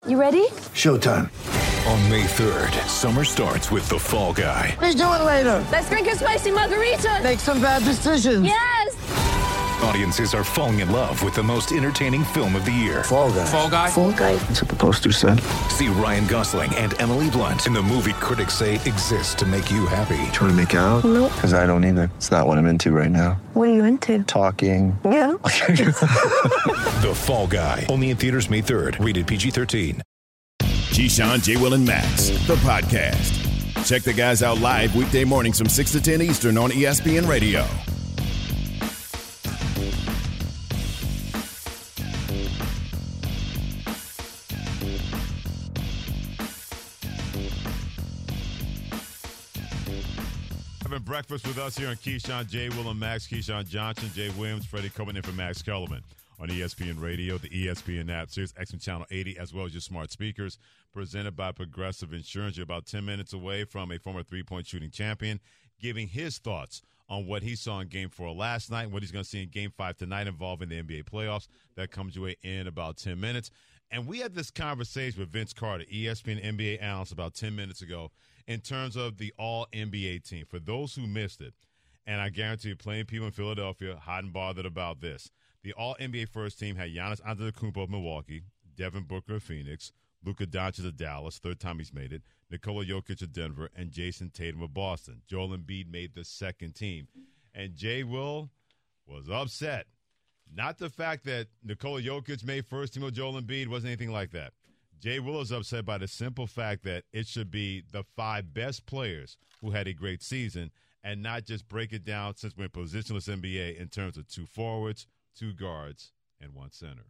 You ready? Showtime. On May 3rd, summer starts with The Fall Guy. Let's do it later. Let's drink a spicy margarita. Make some bad decisions. Yes! Audiences are falling in love with the most entertaining film of the year. Fall Guy. Fall Guy? Fall guy. That's what the poster said. See Ryan Gosling and Emily Blunt in the movie critics say exists to make you happy. Trying to make it out? Nope. Because I don't either. It's not what I'm into right now. What are you into? Talking. Yeah. The Fall Guy. Only in theaters May 3rd. Rated PG-13. Keyshawn, J. Will, and Max, the podcast. Check the guys out live weekday mornings from 6 to 10 Eastern on ESPN Radio. Having breakfast with us here on Keyshawn, J. Will, and Max. Keyshawn Johnson, Jay Williams, Freddie coming in for Max Kellerman on ESPN Radio, the ESPN app, Sirius XM Channel 80, as well as your smart speakers. Presented by Progressive Insurance. You're about 10 minutes away from a former three-point shooting champion giving his thoughts on what he saw in Game 4 last night and what he's going to see in Game 5 tonight involving the NBA playoffs. That comes your way in about 10 minutes. And we had this conversation with Vince Carter, ESPN NBA analyst, about 10 minutes ago in terms of the All-NBA team. For those who missed it, and I guarantee you plenty of people in Philadelphia hot and bothered about this, the All-NBA first team had Giannis Antetokounmpo of Milwaukee, Devin Booker of Phoenix, Luka Doncic of Dallas, third time he's made it, Nikola Jokic of Denver, and Jason Tatum of Boston. Joel Embiid made the second team. And Jay Will was upset. Not the fact that Nikola Jokic made first team of Joel Embiid, wasn't anything like that. Jay Will is upset by the simple fact that it should be the 5 best players who had a great season and not just break it down since we're in positionless NBA in terms of 2 forwards, 2 guards, and 1 center.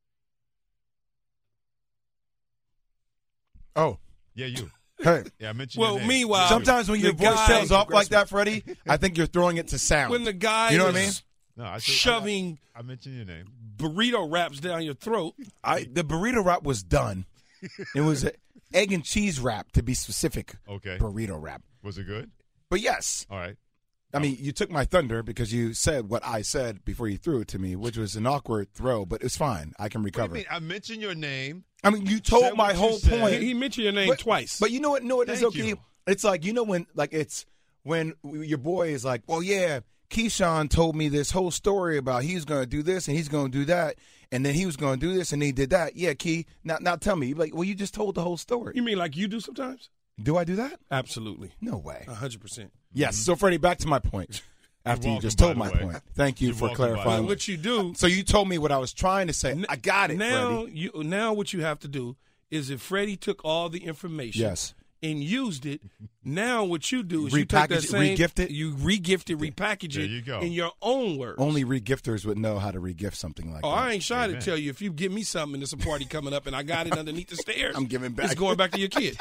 Oh. Yeah, you. Hey. Yeah, I mentioned your name. Meanwhile, Sometimes when your voice tails off like that, Freddie, I think you're throwing it to sound. when the guy You know what I is mean? No, I shoving I mentioned your name. burrito wraps down your throat, The burrito wrap was done. It was an egg and cheese wrap, to be specific. Okay. Burrito wrap. Was it good? But yes, All right. I mean, you took my thunder because you said what I said before you threw it to me, which was an awkward throw, but it's fine. I can What do you recover. mean? I mentioned your name. I mean, you Said told what my you whole said. point. he mentioned your name twice. But you know what? No, it is Thank okay. you. It's like, you know, when your boy is like, well, yeah, Keyshawn told me this whole story about he's going to do this and he's going to do that, and then he was going to do this and he did that. Yeah, Key, now tell me. Like, well, you just told the whole story. You mean like you do sometimes? Do I do that? Absolutely. No way. 100%. Yes. So, Freddie, back to my point. After you welcome, just told by my the way. point. Thank you You're for welcome, by the clarifying. way. What you do So you told me what I was trying to say. I got it, now, Freddie. now what you have to do is if Freddie took all the information Yes. and used it, now what you do is you take Repackage that it, same, regift it? you regift it, repackage There it you go. in your own words. Only regifters would know how to regift something like Oh, that. I ain't shy Amen. to tell you, if you give me something and there's a party coming up and I got it underneath the stairs, I'm giving back. It's going back to your kid.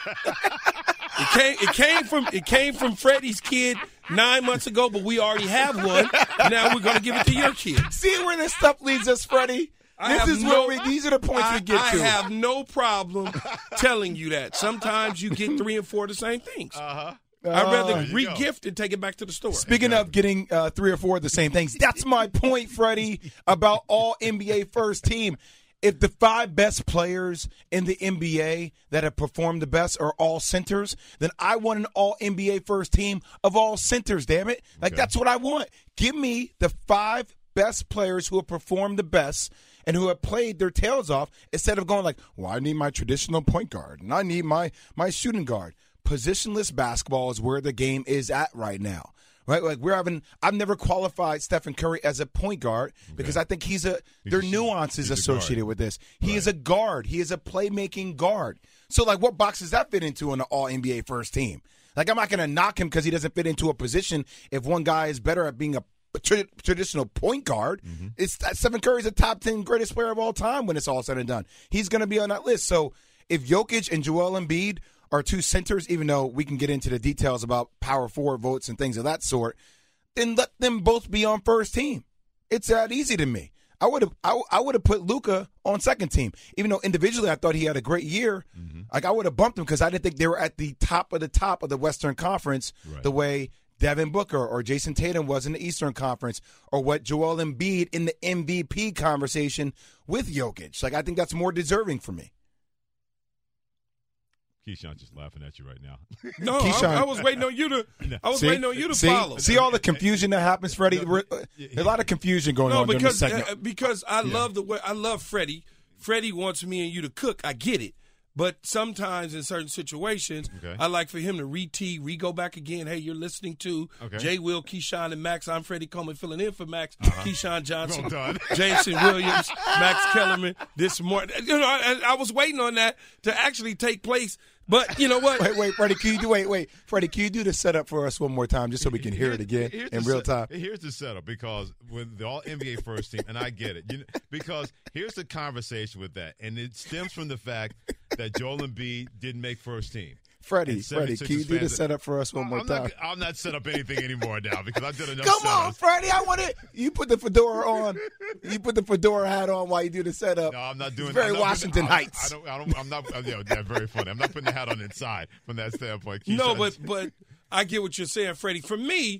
It came from Freddie's kid 9 months ago, but we already have one. Now we're going to give it to your kid. See where this stuff leads us, Freddie? These are the points we get I to. have no problem telling you that. Sometimes you get 3 and 4 of the same things. I'd rather There you go. re-gift and take it back to the store. Speaking of getting 3 or 4 of the same things, that's my point, Freddie, about all NBA first team. If the 5 best players in the NBA that have performed the best are all centers, then I want an all NBA first team of all centers, damn it. Like, Okay. that's what I want. Give me the 5 best players who have performed the best and who have played their tails off instead of going like, well, I need my traditional point guard and I need my shooting guard. Positionless basketball is where the game is at right now. Right, like I've never qualified Stephen Curry as a point guard because I think there are nuances he's a associated guard. with this. He is a guard. He is a playmaking guard. So, like, what box does that fit into an All NBA first team? Like, I'm not going to knock him because he doesn't fit into a position. If one guy is better at being a traditional point guard, Stephen Curry is a top 10 greatest player of all time when it's all said and done. He's going to be on that list. So, if Jokic and Joel Embiid are 2 centers, even though we can get into the details about power forward votes and things of that sort, then let them both be on first team. It's that easy to me. I would have put Luka on second team, even though individually I thought he had a great year. Like, I would have bumped him because I didn't think they were at the top of the Western Conference the way Devin Booker or Jason Tatum was in the Eastern Conference, or what Joel Embiid in the MVP conversation with Jokic. Like, I think that's more deserving for me. Keyshawn's just laughing at you right now. No, Keyshawn- I was waiting on you to. I was waiting on you to see, follow. See all the confusion that happens, Freddie? There's a lot of confusion going on during this segment. Because I love the way I love Freddie. Freddie wants me and you to cook. I get it. But sometimes in certain situations, I like for him to re-go back again. Hey, you're listening to Jay Will, Keyshawn, and Max. I'm Freddie Coleman filling in for Max. Keyshawn Johnson, Well done. Jason Williams, Max Kellerman this morning. You know, I was waiting on that to actually take place. But you know what? Wait, Freddie, Freddie, can you do the setup for us one more time just so we can hear it again in real time? Here's the setup, because with the All-NBA first team, and I get it, because here's the conversation with that, and it stems from the fact that Joel Embiid didn't make first team. Freddie, can you do the setup for us one more time? I'm not set up anything anymore now because I've done enough. Come on, Freddie, I want it. You put the fedora on. You put the fedora hat on while you do the setup. No, I'm not doing. It's very Washington Heights. I'm not. Yeah, very funny. I'm not putting the hat on inside from that standpoint. No, but I get what you're saying, Freddie. For me,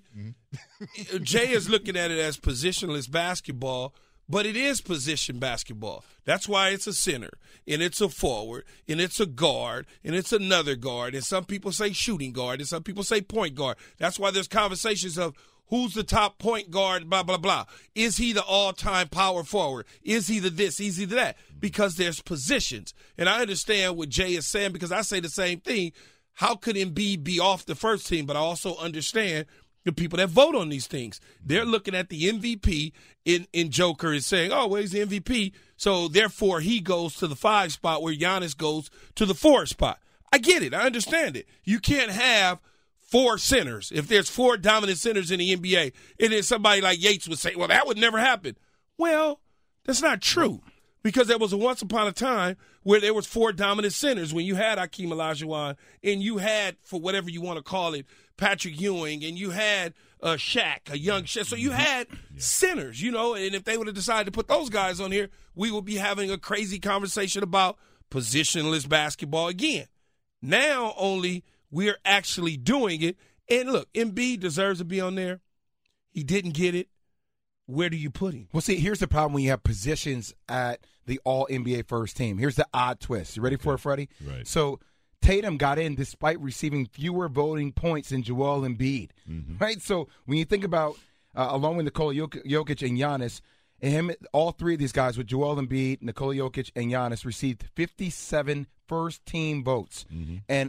Jay is looking at it as positionless basketball. But it is position basketball. That's why it's a center, and it's a forward, and it's a guard, and it's another guard, and some people say shooting guard, and some people say point guard. That's why there's conversations of who's the top point guard, blah, blah, blah. Is he the all-time power forward? Is he the this? Is he the that? Because there's positions. And I understand what Jay is saying because I say the same thing. How could Embiid be off the first team? But I also understand the people that vote on these things. They're looking at the MVP in Joker and saying, oh, well, he's the MVP, so therefore he goes to the 5 spot where Giannis goes to the 4 spot. I get it. I understand it. You can't have 4 centers. If there's 4 dominant centers in the NBA, and then somebody like Yates would say, well, that would never happen. Well, that's not true. Because there was a once upon a time where there was 4 dominant centers when you had Hakeem Olajuwon and you had, for whatever you want to call it, Patrick Ewing, and you had Shaq, a young Shaq. So you had centers, and if they would have decided to put those guys on here, we would be having a crazy conversation about positionless basketball again. Now only we're actually doing it. And look, Embiid deserves to be on there. He didn't get it. Where do you put him? Well, see, here's the problem when you have positions at the All-NBA first team. Here's the odd twist. You ready for it, Freddie? Right. So Tatum got in despite receiving fewer voting points than Joel Embiid. Right? So when you think about, along with Nikola Jokic and Giannis, all 3 of these guys with Joel Embiid, Nikola Jokic, and Giannis received 57 first-team votes and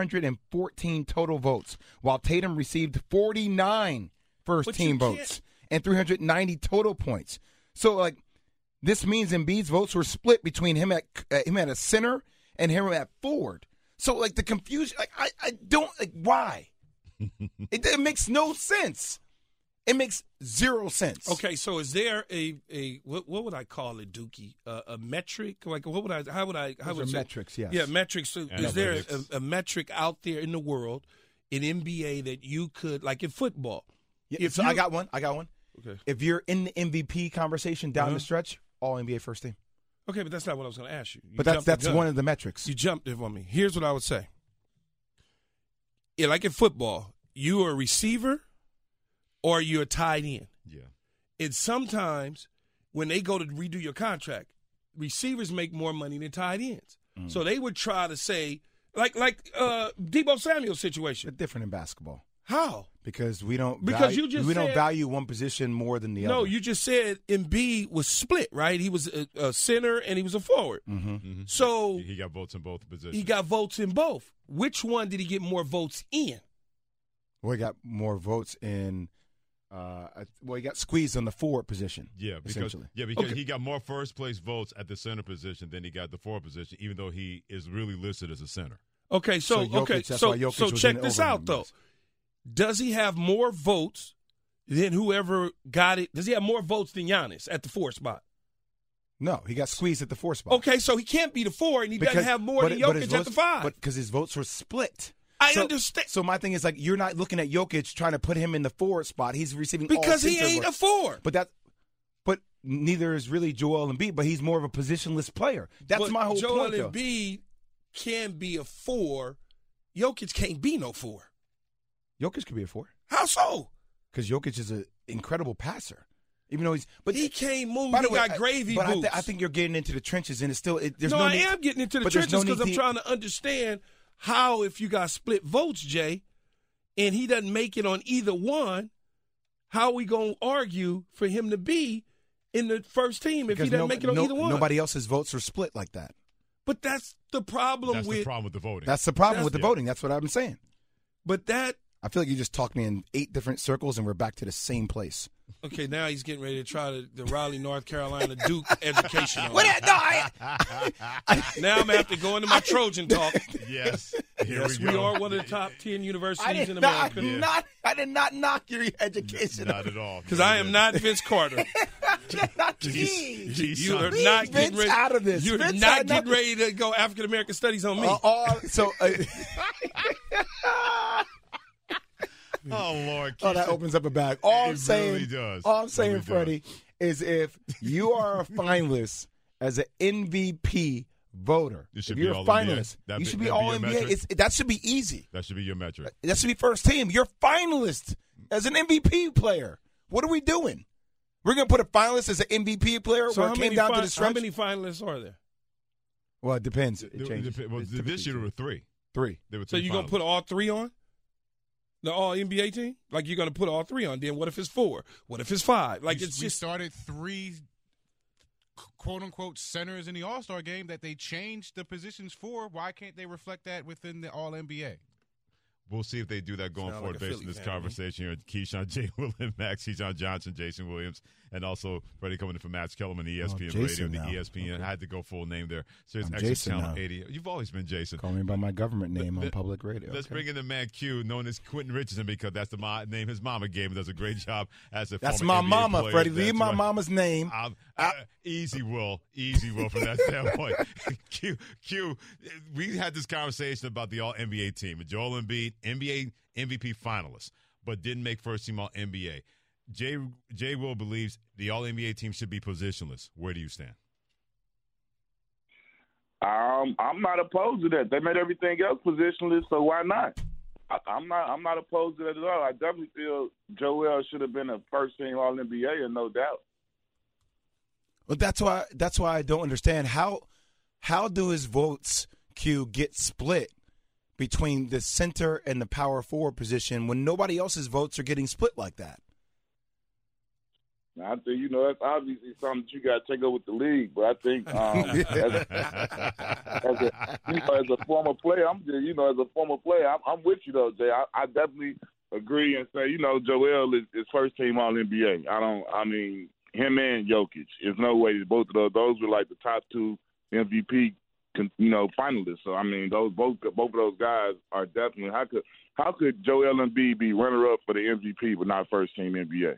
414 total votes, while Tatum received 49 first-team votes and 390 total points. So, this means Embiid's votes were split between him at a center and him at forward. So, the confusion, I don't, why? It makes no sense. It makes 0 sense. Okay, so is there a what would I call it, Dookie? A metric? How would metrics, yes. Yeah, metrics. So is there a metric out there in the world in NBA that you could, like in football? Yeah, so I got one. Okay. If you're in the MVP conversation down the stretch, all NBA first team. Okay, but that's not what I was going to ask you. But that's one of the metrics. You jumped it on me. Here's what I would say. Yeah, like in football, you are a receiver or you're a tight end. Yeah. And sometimes when they go to redo your contract, receivers make more money than tight ends. So they would try to say, like Deebo Samuel's situation. But different in basketball. How? Because we don't don't value one position more than the other. No, you just said Embiid was split, right? He was a center and he was a forward. So he got votes in both positions. He got votes in both. Which one did he get more votes in? Well, he got more votes in. He got squeezed on the forward position. Yeah, because he got more first place votes at the center position than he got the forward position, even though he is really listed as a center. Okay, so check this out though. Does he have more votes than whoever got it? Does he have more votes than Giannis at the 4 spot? No, he got squeezed at the 4 spot. Okay, so he can't be the 4, and he doesn't have more than Jokic at the 5. But because his votes were split. I understand. So my thing is, you're not looking at Jokic trying to put him in the forward spot. He's receiving because all he ain't a 4. But neither is really Joel Embiid. But he's more of a positionless player. That's my whole point. Joel Embiid can be a 4. Jokic can't be no 4. Jokic could be a 4. How so? Because Jokic is an incredible passer. Even though he can't move. He got gravy boots. I think you're getting into the trenches, and it's still there's no no I need, am getting into the trenches because I'm trying to understand how, if you got split votes, Jay, and he doesn't make it on either one, how are we going to argue for him to be in the first team if he doesn't make it on either one? Nobody else's votes are split like that. But that's the problem That's the problem with the voting. That's the problem with the voting. That's what I'm saying. But that. I feel like you just talked me in 8 different circles and we're back to the same place. Okay, now he's getting ready to try the Raleigh, North Carolina Duke education. Now I'm going to have to go into my Trojan talk. Yes. Yes, we are one of the top 10 universities in I America. did not knock your education. Not at all. Because I am not Vince Carter. You are not getting ready out of this. You're not getting ready to go African American studies on me. Oh, Lord. Oh, that opens up a bag. All I'm saying, really does. all I'm saying, Really Freddie, is if you are a finalist as an MVP voter, You should if be you're a all finalist, NBA. you should be That'd all be your NBA. metric? That should be easy. That should be your metric. That should be first team. You're a finalist as an MVP player. What are we doing? We're going to put a finalist as an MVP player So where it came down to the stretch? how many finalists are there? Well, it depends. It changes. Well, this year there were 3. 3. There were So 3 you're going to put all 3 on? The all NBA team? Like you're going to put all 3 on. Then what if it's 4? What if it's 5? Like we just started 3 quote-unquote centers in the All-Star game that they changed the positions for. Why can't they reflect that within the All-NBA? We'll see if they do that going Sound forward like a based on Philly this fan, conversation here. Keyshawn, J. Will, and Max, Keyshawn Johnson, Jason Williams, and also Freddie coming in from Max Kellerman, ESPN Jason Radio, now. the ESPN. Okay. I had to go full name there. Sirius I'm XM Jason Channel now. 80. You've always been Jason. Call me by my government name on public radio. Let's okay? bring in the man Q, known as Quentin Richardson, because that's the name his mama gave him. Does a great job as a That's former my NBA mama, player. Freddie. That's Leave my right. mama's name. Easy will from that standpoint. Q, we had this conversation about the All NBA team. Joel Embiid, NBA MVP finalist, but didn't make first team All NBA. Jay Will believes the All NBA team should be positionless. Where do you stand? I'm not opposed to that. They made everything else positionless, so why not? I'm not opposed to that at all. I definitely feel Joel should have been a first team All NBA, and no doubt. Well, that's why I don't understand how do his votes, Q, get split between the center and the power forward position when nobody else's votes are getting split like that? I think, that's obviously something that you got to take up with the league. But I think as a former player, I'm with you though, Jay. I definitely agree and say, Joel is first team All NBA. Him and Jokic. There's no way both of those were like the top 2 MVP, finalists. So both of those guys are definitely. How could Joel Embiid be runner up for the MVP but not first team NBA?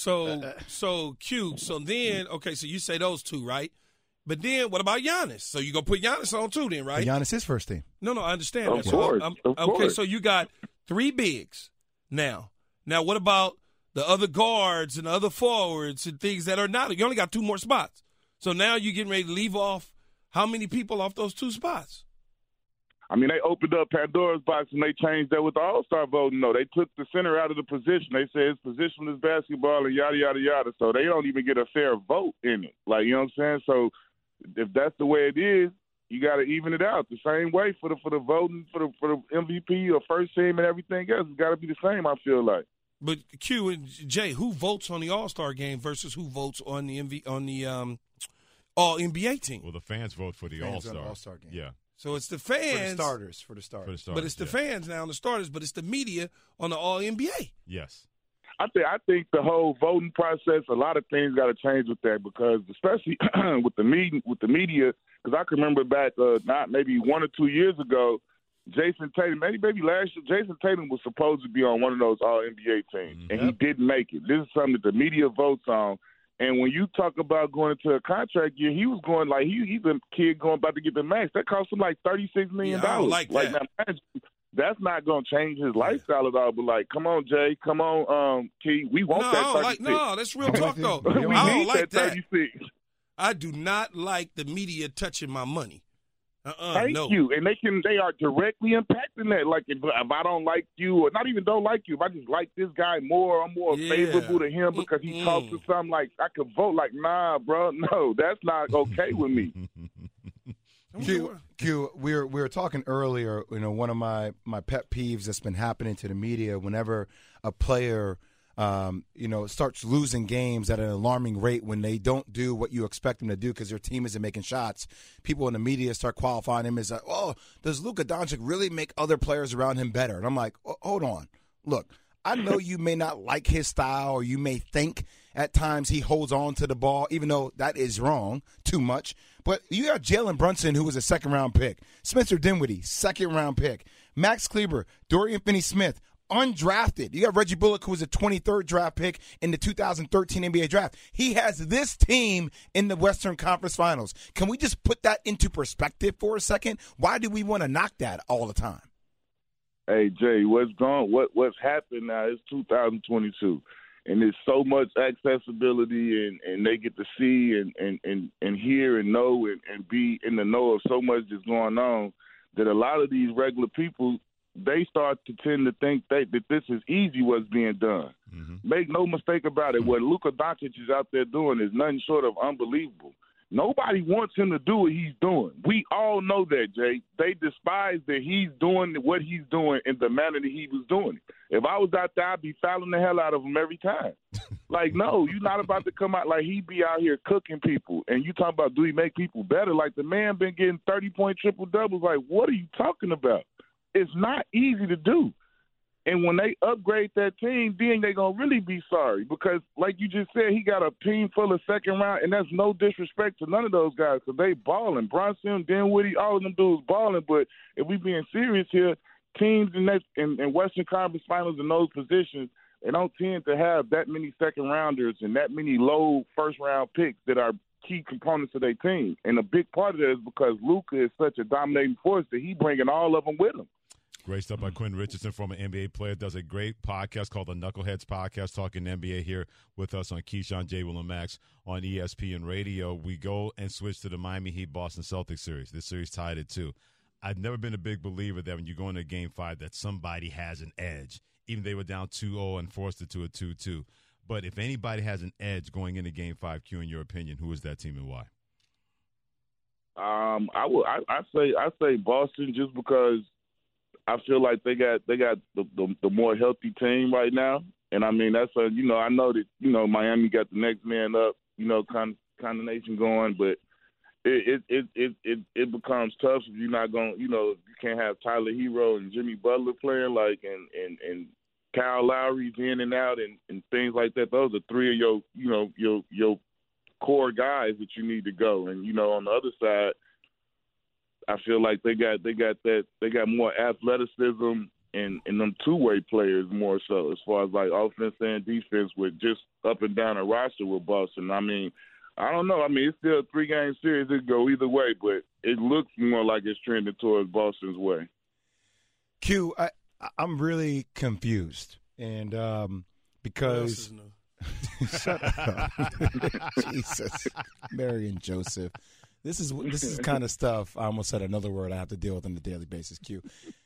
So Q. So then, okay, so you say those 2, right? But then what about Giannis? So you gonna put Giannis on too, then, right? Giannis is first team. No, I understand Of that. course. Okay, so you got 3 bigs now. Now, what about the other guards and the other forwards and things that are not? You only got 2 more spots. So now you're getting ready to leave off how many people off those 2 spots? They opened up Pandora's box and they changed that with the All-Star voting. No, they took the center out of the position. They said it's positionless basketball and yada, yada, yada. So they don't even get a fair vote in it. Like, you know what I'm saying? So if that's the way it is, you got to even it out the same way for the voting for the MVP or first team and everything else. It's got to be the same, I feel like. But Q and Jay, who votes on the All-Star game versus who votes on the All NBA team? Well, the fans vote for the All-Star game. Yeah. So it's the fans. For the starters. But it's the fans now, the starters, but it's the media on the All-NBA. Yes. I think the whole voting process, a lot of things got to change with that because especially with the media, because I can remember back not maybe 1 or 2 years ago, Jason Tatum, maybe last year, Jason Tatum was supposed to be on one of those All-NBA teams, and he didn't make it. This is something that the media votes on. And when you talk about going into a contract year, he was going like he's a kid going about to get the max. That cost him like $36 million. Yeah, I don't like that. Now, that's not going to change his lifestyle at all. But like, come on, Jay, come on, Key, we want that 36. No, that's real talk though. We I don't need like that that. 36. I do not like the media touching my money. Thank no. you. And they are directly impacting that. Like if I don't like you, or not even don't like you, if I just like this guy more, I'm more favorable to him because he talks to something like I could vote like, nah, bro, no, that's not okay with me. Q, we were talking earlier. You know, one of my pet peeves that's been happening to the media whenever a player, starts losing games at an alarming rate when they don't do what you expect them to do because their team isn't making shots. People in the media start qualifying him as, does Luka Doncic really make other players around him better? And I'm like, hold on, look. I know you may not like his style, or you may think at times he holds on to the ball, even though that is wrong too much. But you got Jalen Brunson, who was a second-round pick. Spencer Dinwiddie, second-round pick. Max Kleber, Dorian Finney-Smith, undrafted. You got Reggie Bullock, who was a 23rd draft pick in the 2013 NBA draft. He has this team in the Western Conference Finals. Can we just put that into perspective for a second? Why do we want to knock that all the time? Hey, Jay, what's happened now is 2022, and there's so much accessibility, and they get to see and hear and know and be in the know of so much that's going on that a lot of these regular people, they start to tend to think that this is easy what's being done. Mm-hmm. Make no mistake about it. What Luka Doncic is out there doing is nothing short of unbelievable. Nobody wants him to do what he's doing. We all know that, Jay. They despise that he's doing what he's doing in the manner that he was doing it. If I was out there, I'd be fouling the hell out of him every time. Like, no, you're not about to come out like he be out here cooking people. And you talk about, do he make people better? Like, the man been getting 30-point triple-doubles. Like, what are you talking about? It's not easy to do. And when they upgrade that team, then they're going to really be sorry because, like you just said, he got a team full of second round, and that's no disrespect to none of those guys because they balling. Bronson, Dinwiddie, all of them dudes balling. But if we being serious here, teams in Western Conference Finals in those positions, they don't tend to have that many second-rounders and that many low first-round picks that are key components of their team. And a big part of that is because Luka is such a dominating force that he bringing all of them with him. Great stuff by Quinn Richardson, former NBA player. Does a great podcast called the Knuckleheads Podcast, talking NBA here with us on Keyshawn, J. Will, and Max on ESPN Radio. We go and switch to the Miami Heat Boston Celtics series. This series tied at 2. I've never been a big believer that when you go into Game 5 that somebody has an edge. Even they were down 2-0 and forced it to a 2-2. But if anybody has an edge going into Game 5, Q, in your opinion, who is that team and why? I say Boston just because I feel like they got the more healthy team right now, and I mean that's I know that Miami got the next man up, combination going, but it becomes tough if you're not going, you can't have Tyler Hero and Jimmy Butler playing and Kyle Lowry's in and out and things like that. Those are three of your core guys that you need to go, and on the other side, I feel like they got more athleticism and them two-way players more so as far as like offense and defense with just up and down the roster with Boston. I mean, I don't know. I mean, it's still a 3-game series. It go either way, but it looks more like it's trending towards Boston's way. Q, I'm really confused, and because shut up, Jesus, Mary and Joseph. This is kind of stuff. I almost said another word I have to deal with on a daily basis, Q.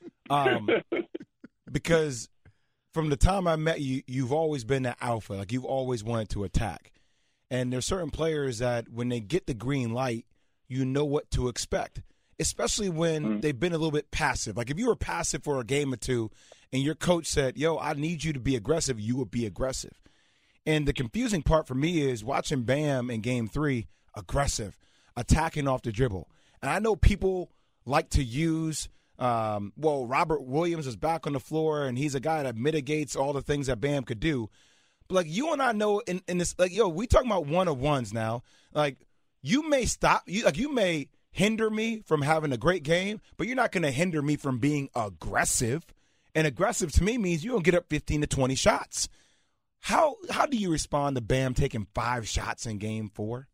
Because from the time I met you, you've always been the alpha. Like, you've always wanted to attack. And there's certain players that when they get the green light, you know what to expect, especially when they've been a little bit passive. Like, if you were passive for a game or two and your coach said, yo, I need you to be aggressive, you would be aggressive. And the confusing part for me is watching Bam in Game 3, aggressive, attacking off the dribble. And I know people like to use, Robert Williams is back on the floor, and he's a guy that mitigates all the things that Bam could do. But, like, you and I know in this, like, we talking about one-on-ones now. Like, you may you may hinder me from having a great game, but you're not going to hinder me from being aggressive. And aggressive to me means you're going to get up 15 to 20 shots. How do you respond to Bam taking 5 shots in Game 4?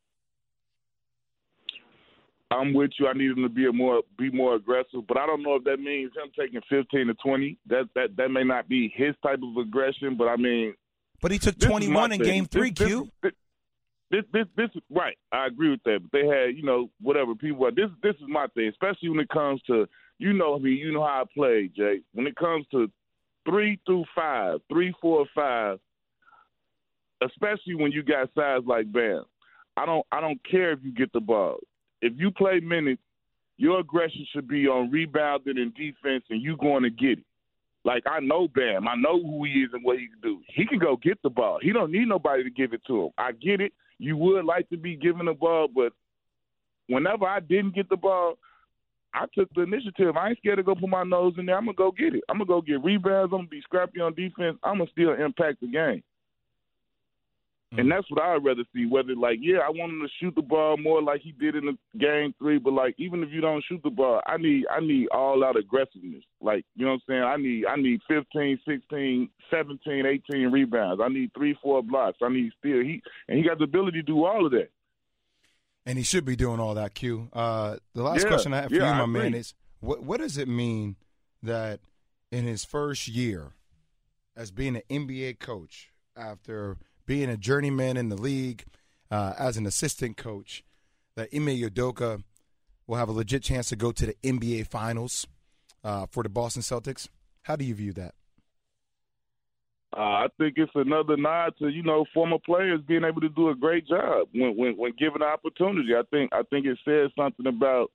I'm with you. I need him to be more aggressive, but I don't know if that means him taking 15 to 20. That may not be his type of aggression, but I mean. But he took 21 in Game 3, Q. This right. I agree with that. But they had whatever people. This is my thing, especially when it comes to me. You know how I play, Jay. When it comes to 3 through 5, 3, 4, 5, especially when you got size like Bam, I don't care if you get the ball. If you play minutes, your aggression should be on rebounding and defense, and you going to get it. Like, I know Bam. I know who he is and what he can do. He can go get the ball. He don't need nobody to give it to him. I get it. You would like to be given the ball, but whenever I didn't get the ball, I took the initiative. I ain't scared to go put my nose in there. I'm going to go get it. I'm going to go get rebounds. I'm going to be scrappy on defense. I'm going to still impact the game. And that's what I'd rather see, whether, like, yeah, I want him to shoot the ball more like he did in the game 3, but, like, even if you don't shoot the ball, I need all-out aggressiveness. Like, you know what I'm saying? I need 15, 16, 17, 18 rebounds. I need 3, 4 blocks. I need steal. He got the ability to do all of that. And he should be doing all that, Q. The last question I have for you, my man, is what does it mean that in his first year as being an NBA coach, after being a journeyman in the league, as an assistant coach, that Ime Udoka will have a legit chance to go to the NBA Finals for the Boston Celtics? How do you view that? I think it's another nod to, former players being able to do a great job when given the opportunity. I think it says something about,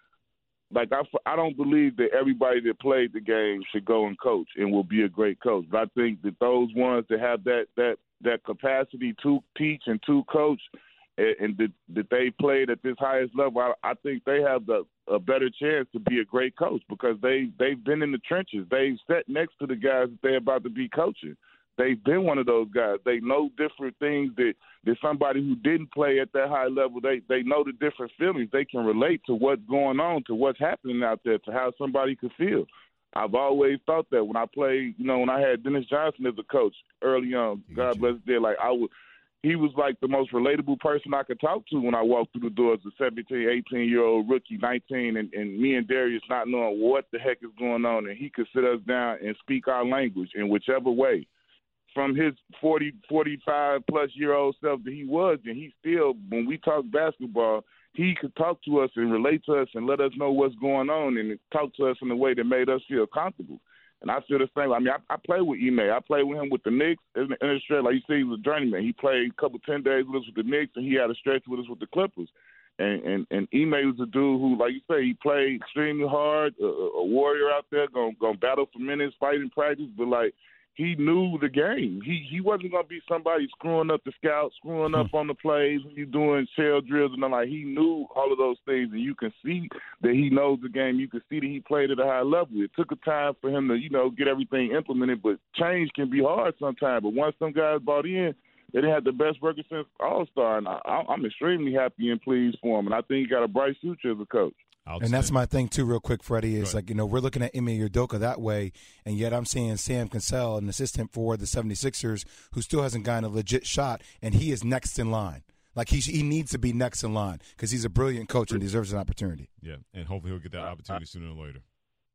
like, I don't believe that everybody that played the game should go and coach and will be a great coach. But I think that those ones that have that capacity to teach and to coach, and that they played at this highest level, I think they have a better chance to be a great coach because they've been in the trenches. They've sat next to the guys that they're about to be coaching. They've been one of those guys. They know different things that somebody who didn't play at that high level, they know the different feelings. They can relate to what's going on, to what's happening out there, to how somebody could feel. I've always thought that when I played, when I had Dennis Johnson as a coach early on, God bless his dead, like he was like the most relatable person I could talk to when I walked through the doors, a 17, 18-year-old rookie, 19, and me and Darius not knowing what the heck is going on, and he could sit us down and speak our language in whichever way. From his 40, 45-plus-year-old self that he was, and he still, when we talk basketball, he could talk to us and relate to us and let us know what's going on and talk to us in a way that made us feel comfortable. And I feel the same. I mean, I played with Ime. I played with him with the Knicks in the stretch. Like you said, he was a journeyman. He played a couple 10 days with us with the Knicks, and he had a stretch with us with the Clippers. And Ime was a dude who, like you say, he played extremely hard, a warrior out there, gonna battle for minutes, fight in practice, but, like, he knew the game. He wasn't going to be somebody screwing up the scouts, screwing up on the plays when you're doing shell drills. And like, he knew all of those things, and you can see that he knows the game. You can see that he played at a high level. It took a time for him to, get everything implemented, but change can be hard sometimes. But once some guys bought in, they didn't have the best record since All-Star, and I'm extremely happy and pleased for him. And I think he got a bright future as a coach. And that's my thing, too, real quick, Freddie, is like, we're looking at Ime Udoka that way, and yet I'm seeing Sam Cassell, an assistant for the 76ers, who still hasn't gotten a legit shot, and he is next in line. Like, he needs to be next in line because he's a brilliant coach and deserves an opportunity. Yeah, and hopefully he'll get that opportunity sooner or later.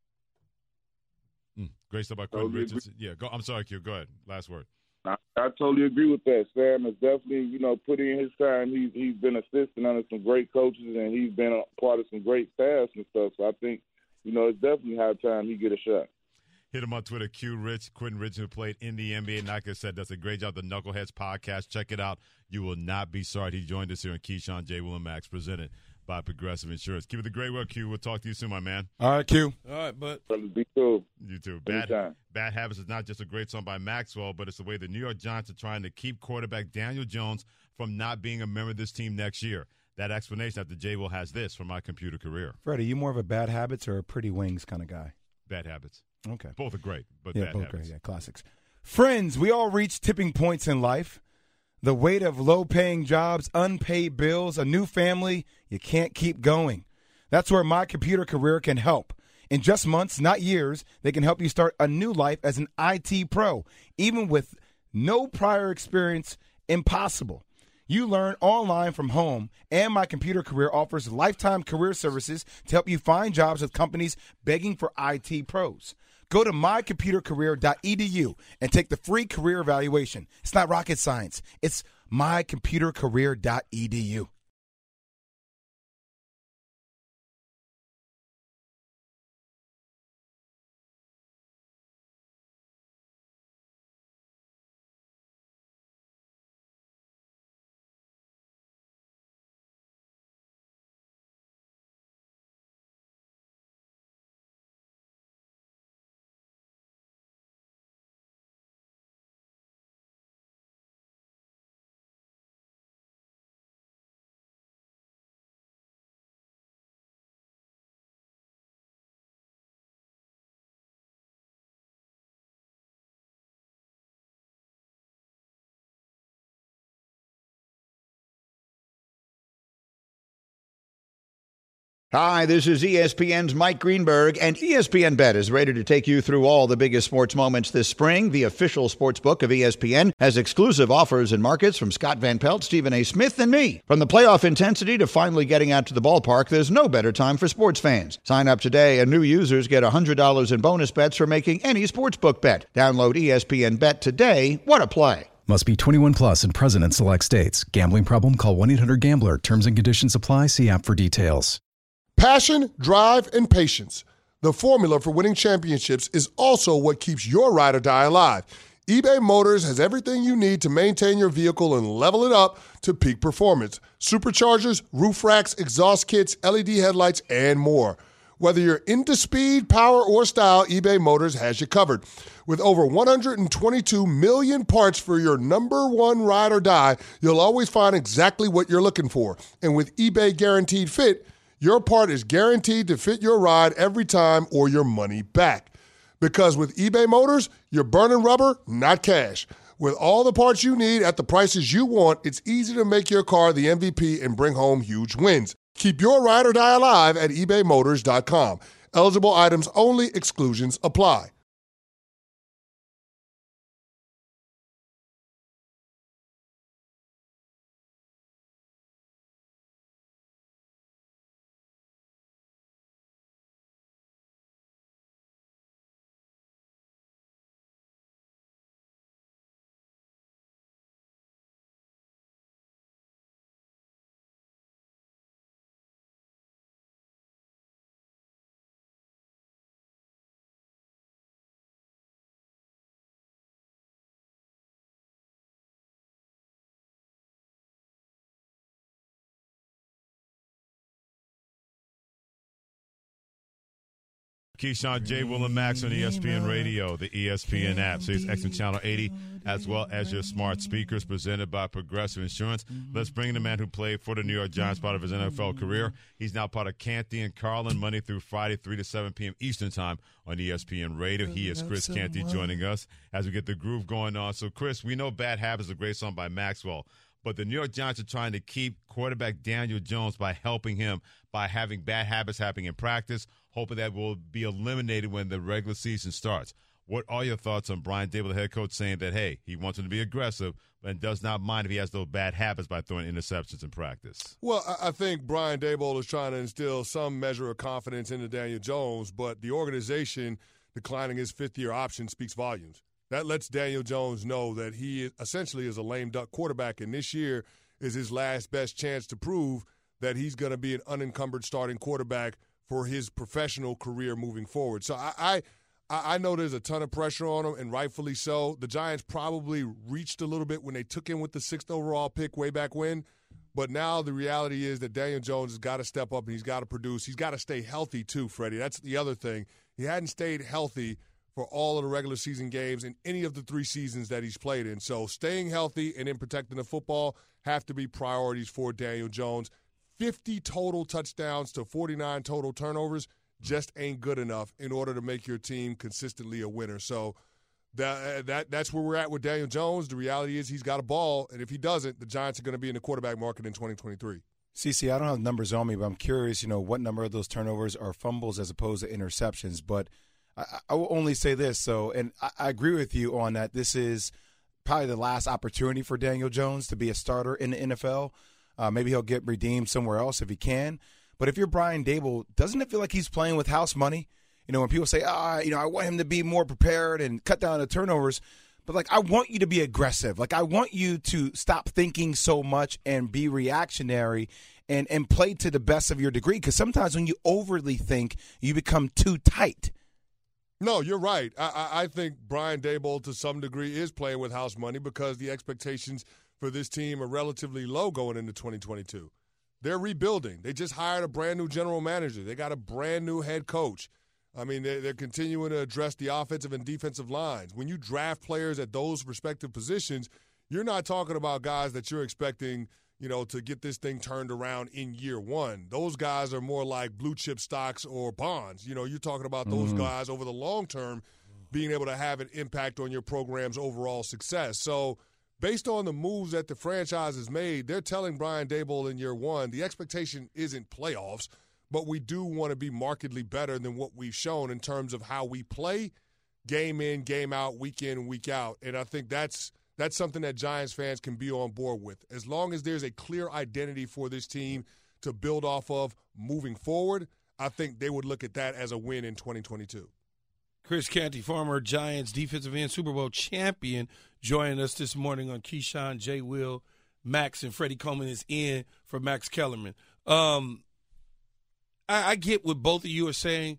Great stuff by Quentin Richardson. Yeah, I'm sorry, Q. Go ahead. Last word. I totally agree with that. Sam has definitely, put in his time. He's been assistant under some great coaches, and he's been a part of some great staffs and stuff. So I think, it's definitely high time he get a shot. Hit him on Twitter, Quentin Richardson, who played in the NBA. And like I said, does a great job. The Knuckleheads podcast. Check it out. You will not be sorry. He joined us here on Keyshawn, J. Will, and Max, presented by Progressive Insurance. Keep it the great work, Q. We'll talk to you soon, my man. All right, Q. All right, bud. Be cool. You too. Bad Habits is not just a great song by Maxwell, but it's the way the New York Giants are trying to keep quarterback Daniel Jones from not being a member of this team next year. That explanation after J. Will has this from My Computer Career. Freddie, you more of a Bad Habits or a Pretty Wings kind of guy? Bad Habits. Okay. Both are great, but yeah, Bad both Habits. Great, yeah, classics. Friends, we all reach tipping points in life. The weight of low-paying jobs, unpaid bills, a new family, you can't keep going. That's where My Computer Career can help. In just months, not years, they can help you start a new life as an IT pro, even with no prior experience. Impossible. You learn online from home, and My Computer Career offers lifetime career services to help you find jobs with companies begging for IT pros. Go to mycomputercareer.edu and take the free career evaluation. It's not rocket science. It's mycomputercareer.edu. Hi, this is ESPN's Mike Greenberg, and ESPN Bet is ready to take you through all the biggest sports moments this spring. The official sports book of ESPN has exclusive offers and markets from Scott Van Pelt, Stephen A. Smith, and me. From the playoff intensity to finally getting out to the ballpark, there's no better time for sports fans. Sign up today, and new users get $100 in bonus bets for making any sportsbook bet. Download ESPN Bet today. What a play. Must be 21 plus and present in select states. Gambling problem? Call 1-800-GAMBLER. Terms and conditions apply. See app for details. Passion, drive, and patience. The formula for winning championships is also what keeps your ride or die alive. eBay Motors has everything you need to maintain your vehicle and level it up to peak performance. Superchargers, roof racks, exhaust kits, LED headlights, and more. Whether you're into speed, power, or style, eBay Motors has you covered. With over 122 million parts for your number one ride or die, you'll always find exactly what you're looking for. And with eBay Guaranteed Fit, your part is guaranteed to fit your ride every time or your money back. Because with eBay Motors, you're burning rubber, not cash. With all the parts you need at the prices you want, it's easy to make your car the MVP and bring home huge wins. Keep your ride or die alive at ebaymotors.com. Eligible items only. Exclusions apply. Keyshawn, J. Will, and Max on ESPN Radio, the ESPN app, Sirius XM Channel 80, as well as your smart speakers, presented by Progressive Insurance. Let's bring in the man who played for the New York Giants part of his NFL career. He's now part of Canty and Carlin, Monday through Friday, 3 to 7 p.m. Eastern Time on ESPN Radio. He is Chris Canty joining us as we get the groove going on. So, Chris, we know Bad Habits is a great song by Maxwell, but the New York Giants are trying to keep quarterback Daniel Jones by helping him by having bad habits happening in practice, hoping that will be eliminated when the regular season starts. What are your thoughts on Brian Daboll, the head coach, saying that, hey, he wants him to be aggressive and does not mind if he has those bad habits by throwing interceptions in practice? Well, I think Brian Daboll is trying to instill some measure of confidence into Daniel Jones, but the organization declining his fifth-year option speaks volumes. That lets Daniel Jones know that he essentially is a lame duck quarterback, and this year is his last best chance to prove that he's going to be an unencumbered starting quarterback for his professional career moving forward. So I know there's a ton of pressure on him, and rightfully so. The Giants probably reached a little bit when they took him with the 6th overall pick way back when, but now the reality is that Daniel Jones has got to step up and he's got to produce. He's got to stay healthy too, Freddie. That's the other thing. He hadn't stayed healthy for all of the regular season games in any of the 3 seasons that he's played in. So staying healthy and then protecting the football have to be priorities for Daniel Jones. 50 total touchdowns to 49 total turnovers just ain't good enough in order to make your team consistently a winner. So that's where we're at with Daniel Jones. The reality is he's got a ball, and if he doesn't, the Giants are going to be in the quarterback market in 2023. CC, I don't have numbers on me, but I'm curious, what number of those turnovers are fumbles as opposed to interceptions. But I will only say this, and I agree with you on that. This is probably the last opportunity for Daniel Jones to be a starter in the NFL. Maybe he'll get redeemed somewhere else if he can. But if you're Brian Daboll, doesn't it feel like he's playing with house money? When people say, I want him to be more prepared and cut down the turnovers. But, I want you to be aggressive. I want you to stop thinking so much and be reactionary and play to the best of your degree. Because sometimes when you overly think, you become too tight. No, you're right. I think Brian Daboll, to some degree, is playing with house money because the expectations for this team are relatively low going into 2022. They're rebuilding. They just hired a brand-new general manager. They got a brand-new head coach. I mean, they're continuing to address the offensive and defensive lines. When you draft players at those respective positions, you're not talking about guys that you're expecting, to get this thing turned around in year one. Those guys are more like blue-chip stocks or bonds. You're talking about those guys over the long term being able to have an impact on your program's overall success. So based on the moves that the franchise has made, they're telling Brian Daboll in year one, the expectation isn't playoffs, but we do want to be markedly better than what we've shown in terms of how we play game in, game out, week in, week out. And I think that's something that Giants fans can be on board with. As long as there's a clear identity for this team to build off of moving forward, I think they would look at that as a win in 2022. Chris Canty, former Giants defensive end Super Bowl champion, joining us this morning on Keyshawn, J. Will, Max, and Freddie Coleman is in for Max Kellerman. I get what both of you are saying.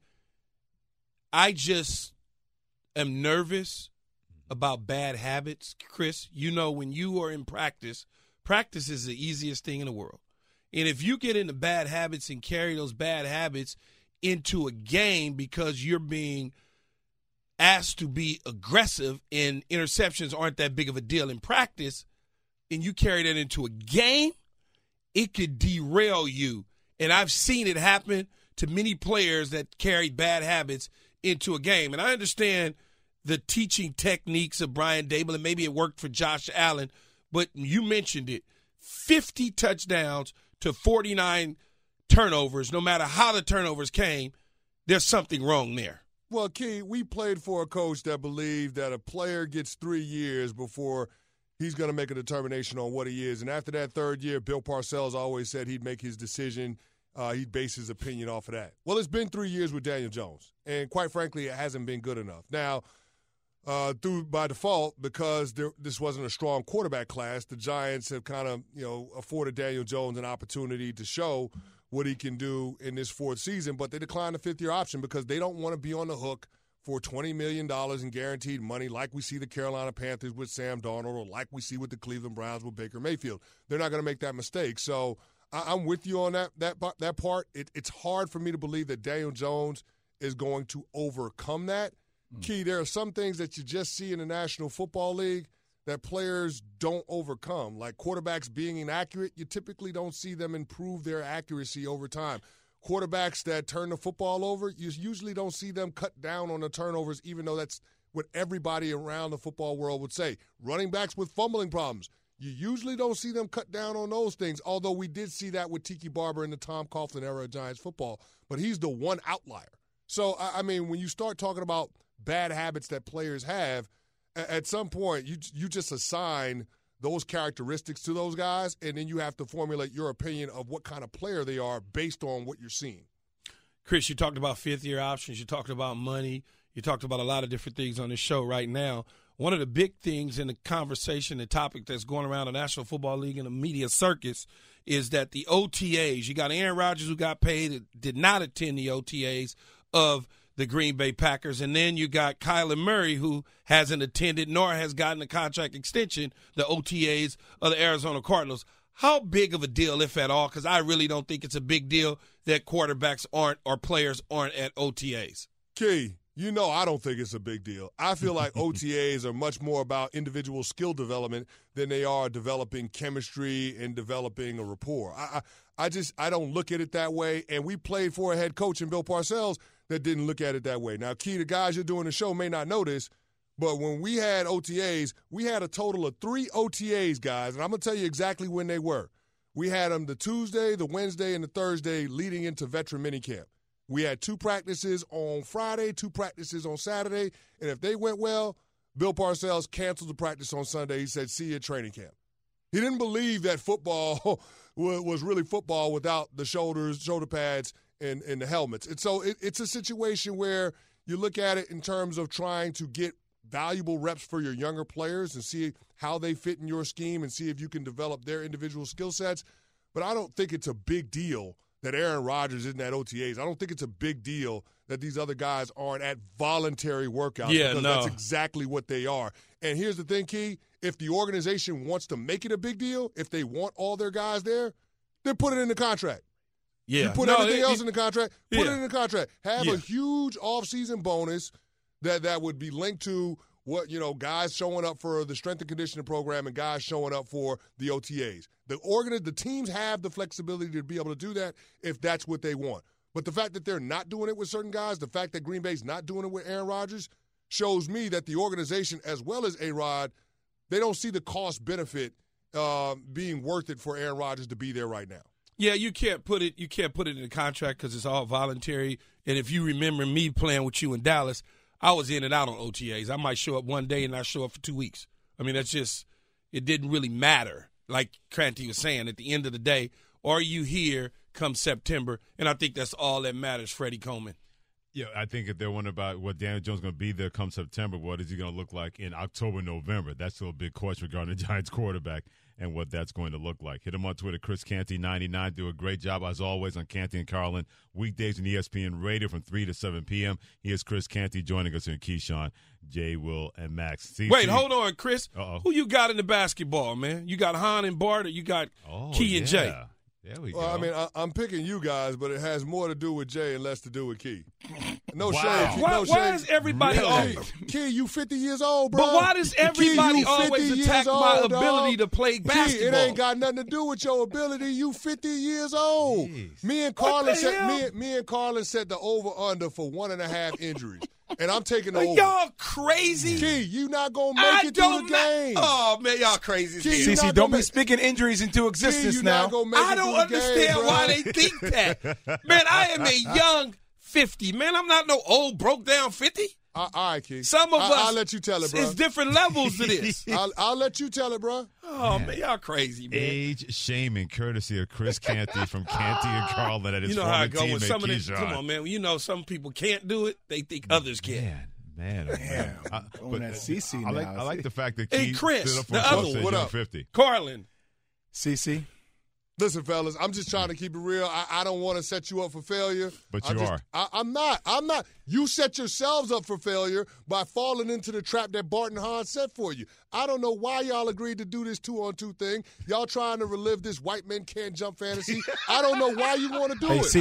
I just am nervous about bad habits. Chris, you know when you are in practice is the easiest thing in the world. And if you get into bad habits and carry those bad habits into a game because you're being asked to be aggressive and interceptions aren't that big of a deal in practice, and you carry that into a game, it could derail you. And I've seen it happen to many players that carry bad habits into a game. And I understand the teaching techniques of Brian Daboll, and maybe it worked for Josh Allen, but you mentioned it, 50 touchdowns to 49 turnovers. No matter how the turnovers came, there's something wrong there. Well, Key, we played for a coach that believed that a player gets 3 years before he's going to make a determination on what he is. And after that third year, Bill Parcells always said he'd make his decision. He'd base his opinion off of that. Well, it's been 3 years with Daniel Jones, and quite frankly, it hasn't been good enough. Now, by default, because this wasn't a strong quarterback class, the Giants have kind of afforded Daniel Jones an opportunity to show what he can do in this fourth season, but they declined the fifth-year option because they don't want to be on the hook for $20 million in guaranteed money like we see the Carolina Panthers with Sam Darnold or like we see with the Cleveland Browns with Baker Mayfield. They're not going to make that mistake. So I'm with you on that part. It's hard for me to believe that Daniel Jones is going to overcome that. Key, there are some things that you just see in the National Football League that players don't overcome. Like quarterbacks being inaccurate, you typically don't see them improve their accuracy over time. Quarterbacks that turn the football over, you usually don't see them cut down on the turnovers, even though that's what everybody around the football world would say. Running backs with fumbling problems, you usually don't see them cut down on those things, although we did see that with Tiki Barber in the Tom Coughlin era of Giants football. But he's the one outlier. So, I mean, when you start talking about bad habits that players have, at some point you just assign those characteristics to those guys, and then you have to formulate your opinion of what kind of player they are based on what you're seeing. Chris, you talked about fifth-year options. You talked about money. You talked about a lot of different things on this show right now. One of the big things in the conversation, the topic that's going around the National Football League and the media circus is that the OTAs, you got Aaron Rodgers who got paid, did not attend the OTAs of the Green Bay Packers, and then you got Kyler Murray who hasn't attended nor has gotten a contract extension, the OTAs of the Arizona Cardinals. How big of a deal, if at all, because I really don't think it's a big deal that quarterbacks aren't or players aren't at OTAs? Key, I don't think it's a big deal. I feel like OTAs are much more about individual skill development than they are developing chemistry and developing a rapport. I don't look at it that way, and we played for a head coach in Bill Parcells that didn't look at it that way. Now, Key, the guys you're doing the show may not know this, but when we had OTAs, we had a total of 3 OTAs, guys, and I'm going to tell you exactly when they were. We had them the Tuesday, the Wednesday, and the Thursday leading into veteran minicamp. We had 2 practices on Friday, 2 practices on Saturday, and if they went well, Bill Parcells canceled the practice on Sunday. He said, see you at training camp. He didn't believe that football was really football without the shoulder pads, and the helmets. And so it's a situation where you look at it in terms of trying to get valuable reps for your younger players and see how they fit in your scheme and see if you can develop their individual skill sets. But I don't think it's a big deal that Aaron Rodgers isn't at OTAs. I don't think it's a big deal that these other guys aren't at voluntary workouts because that's exactly what they are. And here's the thing, Key, if the organization wants to make it a big deal, if they want all their guys there, then put it in the contract. Yeah. You put everything else in the contract, put it in the contract. Have a huge offseason bonus that would be linked to what, guys showing up for the strength and conditioning program and guys showing up for the OTAs. The teams have the flexibility to be able to do that if that's what they want. But the fact that they're not doing it with certain guys, the fact that Green Bay's not doing it with Aaron Rodgers, shows me that the organization, as well as A-Rod, they don't see the cost benefit being worth it for Aaron Rodgers to be there right now. Yeah, you can't put it in the contract because it's all voluntary. And if you remember me playing with you in Dallas, I was in and out on OTAs. I might show up one day and not show up for 2 weeks. I mean, that's just it didn't really matter. Like Cranty was saying, at the end of the day, are you here come September? And I think that's all that matters, Freddie Coleman. Yeah, I think if they're wondering about what Daniel Jones is going to be there come September, what is he going to look like in October, November? That's still a big question regarding the Giants quarterback and what that's going to look like. Hit him on Twitter, Chris Canty 99. Do a great job, as always, on Canty and Carlin. Weekdays on ESPN Radio from 3 to 7 p.m. Here's Chris Canty joining us here in Keyshawn, Jay, Will, and Max. Wait, hold on, Chris. Who you got in the basketball, man? You got Han and Bart, or you got Key and Jay? There we go. Well, I mean, I'm picking you guys, but it has more to do with Jay and less to do with Key. No shade. Why is everybody Key, you 50 years old, bro. But why does everybody always attack my ability to play basketball? Key, it ain't got nothing to do with your ability. You 50 years old. Jeez. Me and Carlin set the over-under for 1.5 injuries. And I'm taking the over. Y'all crazy? Key, you not going to make it through the game. Oh, man, y'all crazy. CC, don't be speaking injuries into existence Key, now. I don't understand why they think that. Man, I am a young 50. Man, I'm not no old, broke down 50. All right, Key. Some of us. I'll let you tell it, bro. It's different levels to this. I'll let you tell it, bro. Oh, man, y'all crazy, man. Age shaming courtesy of Chris Canty from Canty and Carlin at his former teammate, You know how I go with some of this. Keyshawn. Come on, man. You know some people can't do it. They think others can. Man. But at CC I like the fact that Key Chris, stood up for the himself, other said one. you're 50. Carlin. CC. Listen, fellas, I'm just trying to keep it real. I don't want to set you up for failure. But you are. I'm not. You set yourselves up for failure by falling into the trap that Barton Hahn set for you. I don't know why y'all agreed to do this 2-on-2 thing. Y'all trying to relive this white men can't jump fantasy. I don't know why you want to do it.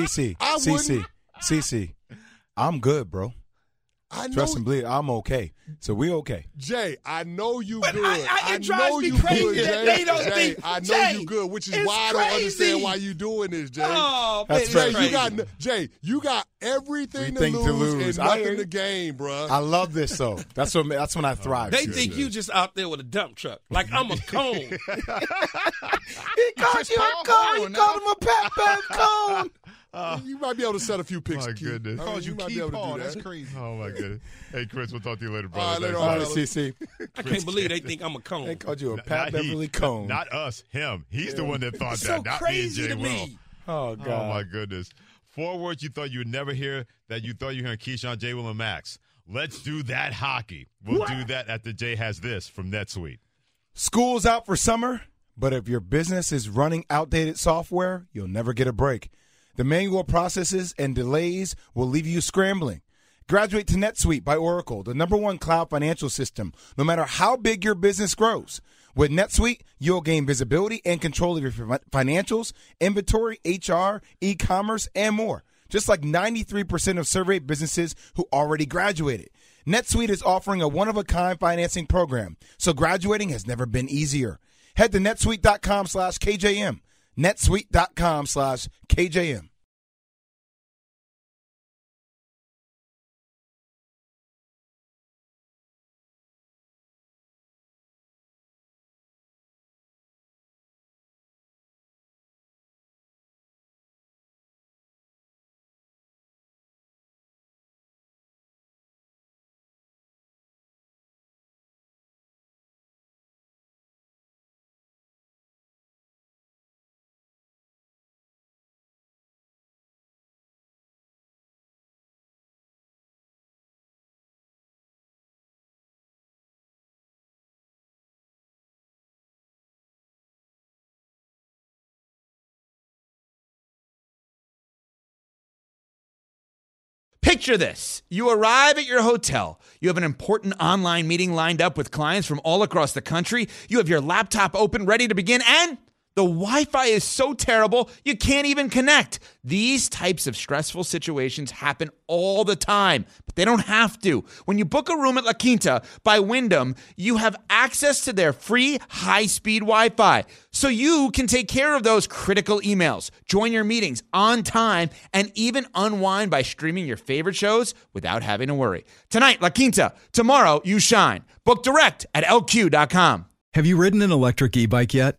CC, I'm good, bro. I know. Trust and believe, I'm okay. So we okay. Jay, I know you But good. it drives me crazy good, that Jay. they don't Jay, think. I know Jay, you good, which is it's why I don't crazy. understand why you doing this, Jay. Oh, That's man, right. You got everything to Everything to lose lose. and nothing to gain, bro. I love this, though. That's when I thrive. They think you just out there with a dump truck. Like I'm a cone. He called you a cone. He called him a pep cone. You might be able to set a few picks. My goodness. I mean, you might be able to do that. That's crazy. Oh, my goodness. Hey, Chris, we'll talk to you later, All brother. right, later on, CC. I can't believe they think I'm a cone. They called you a Pat Beverly cone. Not us, him. He's the one that thought It's that, so not crazy me to and Jay Will. me. Oh, God. Oh, my goodness. 4 words you thought you would never hear that you thought you heard Keyshawn, Jay, Will, and Max. Let's do that hockey. We'll do that after Jay has this from NetSuite. School's out for summer, but if your business is running outdated software, you'll never get a break. The manual processes and delays will leave you scrambling. Graduate to NetSuite by Oracle, the #1 cloud financial system, no matter how big your business grows. With NetSuite, you'll gain visibility and control of your financials, inventory, HR, e-commerce, and more. Just like 93% of surveyed businesses who already graduated. NetSuite is offering a one-of-a-kind financing program, so graduating has never been easier. Head to netsuite.com/KJM. netsuite.com/KJM. Picture this. You arrive at your hotel. You have an important online meeting lined up with clients from all across the country. You have your laptop open, ready to begin, and the Wi-Fi is so terrible, you can't even connect. These types of stressful situations happen all the time, but they don't have to. When you book a room at La Quinta by Wyndham, you have access to their free high-speed Wi-Fi, so you can take care of those critical emails, join your meetings on time, and even unwind by streaming your favorite shows without having to worry. Tonight, La Quinta. Tomorrow, you shine. Book direct at LQ.com. Have you ridden an electric e-bike yet?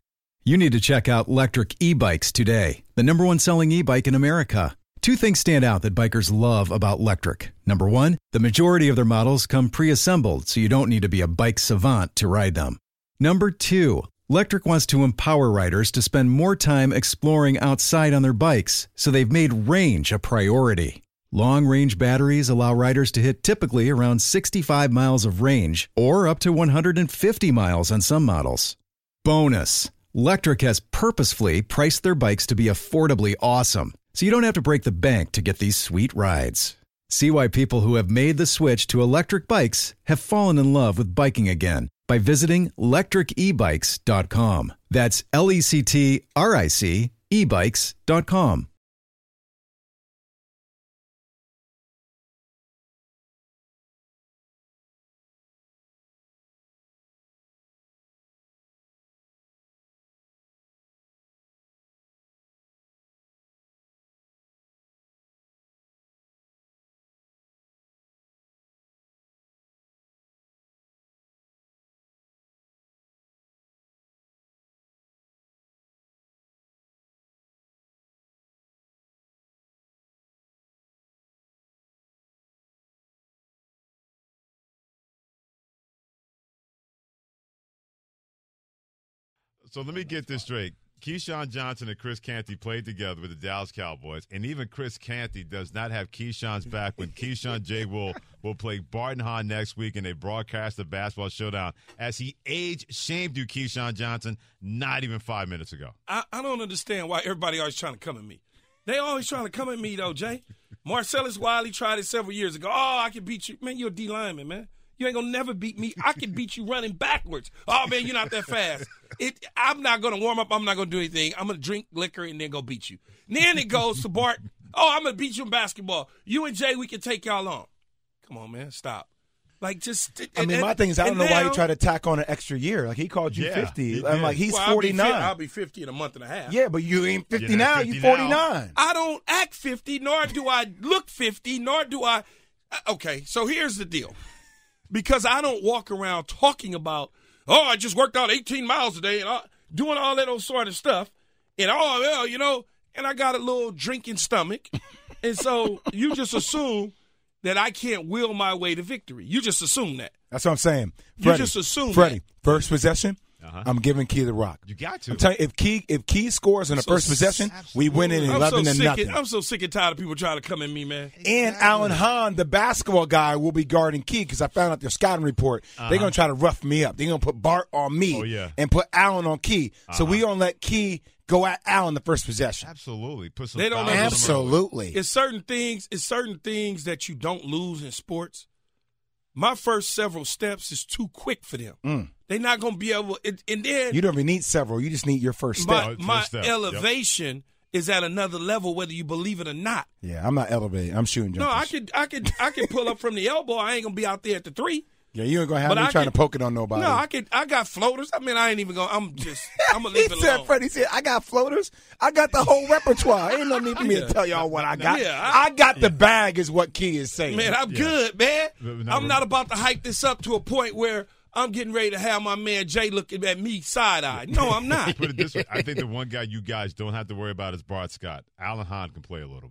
You need to check out Lectric e-bikes today, the #1 selling e-bike in America. 2 things stand out that bikers love about Lectric. Number 1, the majority of their models come pre-assembled, so you don't need to be a bike savant to ride them. Number 2, Lectric wants to empower riders to spend more time exploring outside on their bikes, so they've made range a priority. Long-range batteries allow riders to hit typically around 65 miles of range, or up to 150 miles on some models. Bonus! Lectric has purposefully priced their bikes to be affordably awesome, so you don't have to break the bank to get these sweet rides. See why people who have made the switch to electric bikes have fallen in love with biking again by visiting lectricebikes.com. That's LECTRIC ebikes.com. So let me get this straight. Keyshawn Johnson and Chris Canty played together with the Dallas Cowboys, and even Chris Canty does not have Keyshawn's back when Keyshawn J. will play Barton Hahn next week, and they broadcast the basketball showdown as he age-shamed you, Keyshawn Johnson, not even 5 minutes ago. I don't understand why everybody always trying to come at me. They always trying to come at me, though, Jay. Marcellus Wiley tried it several years ago. Oh, I can beat you. Man, you're a D lineman, man. You ain't going to never beat me. I can beat you running backwards. Oh, man, you're not that fast. I'm not going to warm up. I'm not going to do anything. I'm going to drink liquor and then go beat you. And then it goes to Bart. Oh, I'm going to beat you in basketball. You and Jay, we can take y'all on. Come on, man. Stop. Like, just. My thing is, I don't know why he tried to tack on an extra year. Like, he called you 50. I'm like, he's 49. I'll be 50 in a month and a half. Yeah, but you ain't 50 now. You're 49. I don't act 50, nor do I look 50, nor do I. Okay, so here's the deal. Because I don't walk around talking about, oh, I just worked out 18 miles a day and doing all that old sort of stuff. And, and I got a little drinking stomach. And so you just assume that I can't will my way to victory. You just assume that. That's what I'm saying. You just assume Freddie, that. First possession, I'm giving Key the rock. You got to. I'm telling you, if Key scores in the first possession, we win it 11-0. I'm so sick and tired of people trying to come at me, man. And Alan Hahn, the basketball guy, will be guarding Key because I found out their scouting report. They're going to try to rough me up. They're going to put Bart on me and put Allen on Key. So we're going to let Key go at Allen the first possession. Absolutely. Put some they don't Absolutely. It's certain things that you don't lose in sports. My first several steps is too quick for them. They're not going to be able – and then – You don't even need several. You just need your first step. My elevation is at another level whether you believe it or not. Yeah, I'm not elevating. I'm shooting jumpers. No, I can pull up from the elbow. I ain't going to be out there at the 3. Yeah, you ain't going to have me trying to poke it on nobody. No, I got floaters. I mean, I ain't even going to – I'm going to leave it alone. Freddie said, I got floaters. I got the whole repertoire. Ain't no need for me to tell y'all what I got. Yeah, I got the bag is what Key is saying. Man, I'm good, man. I'm not about to hype this up to a point where I'm getting ready to have my man Jay looking at me side-eyed. No, I'm not. Put it this way. I think the one guy you guys don't have to worry about is Bart Scott. Alan Hahn can play a little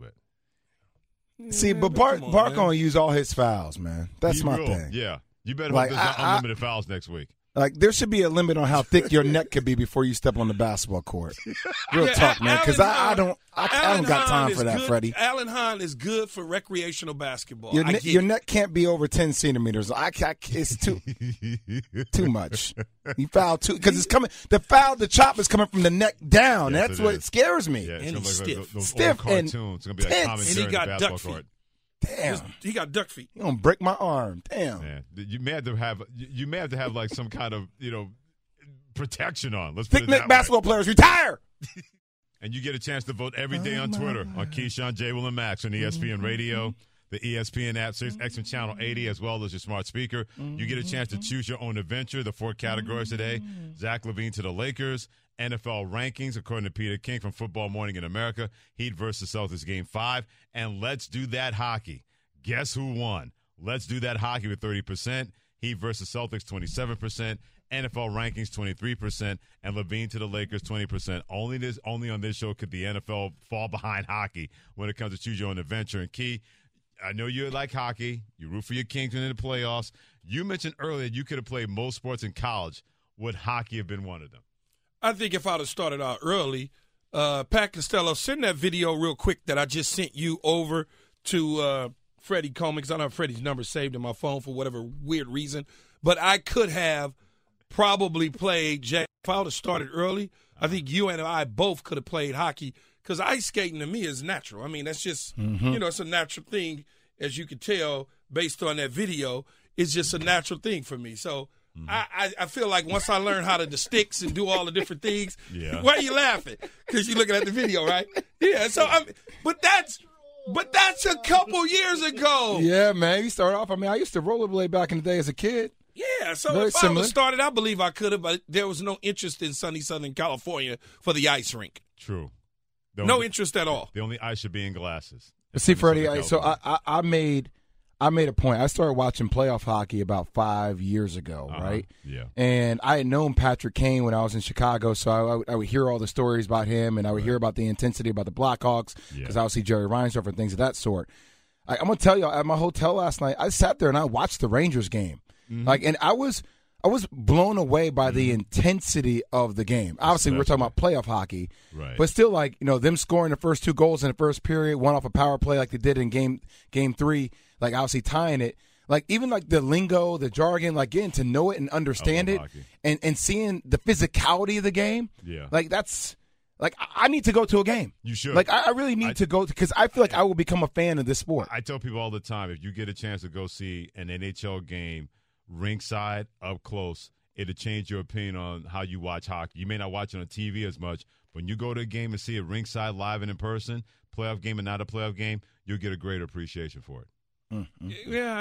bit. See, but Bart going to use all his fouls, man. That's my thing. Yeah. You better hope there's not unlimited fouls next week. Like, there should be a limit on how thick your neck could be before you step on the basketball court. Real talk, man, because I don't got time for that, Freddie. Alan Hahn is good for recreational basketball. Your neck can't be over 10 centimeters. It's too much. You foul too because it's coming. The chop is coming from the neck down. Yes, that's what scares me. Yeah, and he's stiff. Stiff cartoons. It's gonna be like Tom and Jerry he got in the duck basketball feet. court. Damn, he got duck feet. You gonna break my arm? Damn. Man, you may have to have like some kind of protection on. Let's put Thick it that neck basketball players retire. And you get a chance to vote every day on Twitter on Keyshawn, J. Will, and Max on ESPN Radio, the ESPN app, Sirius XM Channel 80, as well as your smart speaker. You get a chance to choose your own adventure. The 4 categories today: Zach LaVine to the Lakers, NFL rankings according to Peter King from Football Morning in America, Heat versus Celtics Game 5, and Let's Do That Hockey. Guess who won? Let's Do That Hockey with 30%, Heat versus Celtics 27%, NFL rankings 23%, and Levine to the Lakers 20%. Only on this show could the NFL fall behind hockey when it comes to choose your own adventure. And Key, I know you like hockey. You root for your Kings in the playoffs. You mentioned earlier you could have played most sports in college. Would hockey have been one of them? I think if I'd have started out early, Pat Costello, send that video real quick that I just sent you over to Freddie Coleman, because I don't have Freddie's number saved in my phone for whatever weird reason. But I could have probably played, Jay, if I would have started early, I think you and I both could have played hockey, because ice skating to me is natural. I mean, that's just, it's a natural thing, as you can tell based on that video. It's just a natural thing for me. So I feel like once I learn how to the sticks and do all the different things, why are you laughing? Because you're looking at the video, right? Yeah, so but that's a couple years ago. Yeah, man. You start off, I used to rollerblade back in the day as a kid. Yeah, so Very if I would have started, I believe I could have, but there was no interest in sunny Southern California for the ice rink. True. No interest at all. The only ice should be in glasses. But see, Freddie, I made a point. I started watching playoff hockey about 5 years ago, right? Yeah. And I had known Patrick Kane when I was in Chicago, so I would hear all the stories about him, and I would hear about the intensity about the Blackhawks, because I would see Jerry Reinsdorf and things of that sort. I'm going to tell you, at my hotel last night, I sat there and I watched the Rangers game. And I was blown away by the intensity of the game. Obviously, we're talking about playoff hockey, right? But still, them scoring the first 2 goals in the first period, one off a power play like they did in game 3, obviously tying it. Even the lingo, the jargon, getting to know it and understand it, and seeing the physicality of the game. Yeah, that's. I need to go to a game. You should. I really need to go, because I feel like I will become a fan of this sport. I tell people all the time, if you get a chance to go see an NHL game ringside, up close, it'll change your opinion on how you watch hockey. You may not watch it on TV as much, but when you go to a game and see it ringside, live and in person, playoff game and not a playoff game, you'll get a greater appreciation for it. Yeah,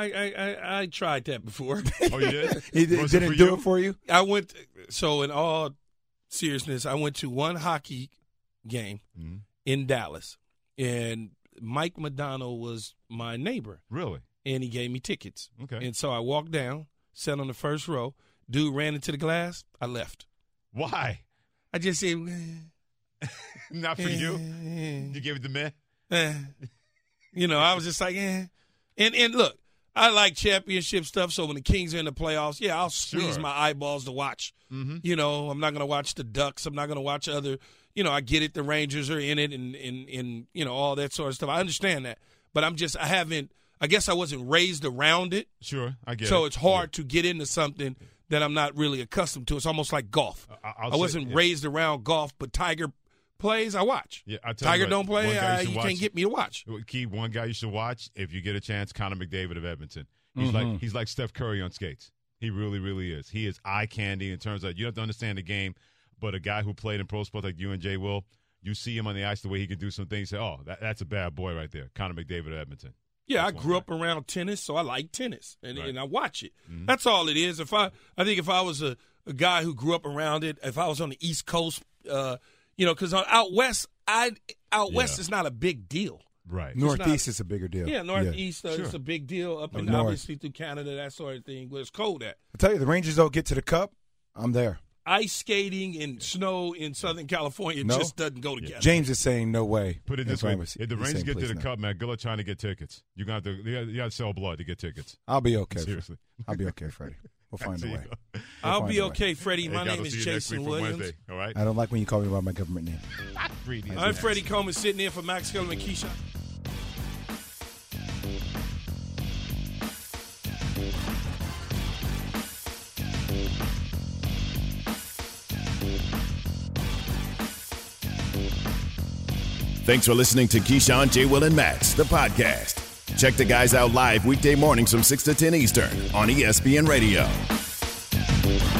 I tried that before. Oh, you did? He didn't do it for you? I went, so in all seriousness, I went to one hockey game in Dallas, and Mike Madonna was my neighbor. Really? And he gave me tickets. Okay. And so I walked down, sat on the first row. Dude ran into the glass. I left. Why? I just said, not for you? You gave it to me? I was just like, And look, I like championship stuff, so when the Kings are in the playoffs, I'll squeeze my eyeballs to watch. I'm not going to watch the Ducks. I'm not going to watch other, I get it. The Rangers are in it and all that sort of stuff. I understand that. But I guess I wasn't raised around it. Sure, I get it. So it's hard to get into something that I'm not really accustomed to. It's almost like golf. I wasn't raised around golf, but Tiger plays, I watch. Yeah, Tiger don't play, you can't get me to watch. Key, one guy you should watch, if you get a chance, Connor McDavid of Edmonton. He's like Steph Curry on skates. He really, really is. He is eye candy in terms of, you have to understand the game, but a guy who played in pro sports like you and Jay Will, you see him on the ice, the way he can do some things, say, that's a bad boy right there, Connor McDavid of Edmonton. Yeah, I grew up around tennis, so I like tennis, and I watch it. That's all it is. I think if I was a guy who grew up around it, if I was on the East Coast, because out west, is not a big deal. Right. Northeast is a bigger deal. Yeah, Northeast is a big deal up in obviously through Canada, that sort of thing, where it's cold at. I tell you, the Rangers don't get to the Cup, I'm there. Ice skating and snow in Southern California just doesn't go together. James is saying no way. Put it this way: if the Rangers get to the Cup, man, good luck trying to get tickets. You got to sell blood to get tickets. I'll be okay. Seriously, I'll be okay, Freddie. We'll find a way. I'll be okay, Freddie. My name is Jason Williams. Wednesday, all right. I don't like when you call me by my government name. I'm Freddie Coleman, sitting in for Max Kellerman and Keyshawn. Thanks for listening to Keyshawn, J. Will, and Max, the podcast. Check the guys out live weekday mornings from 6 to 10 Eastern on ESPN Radio.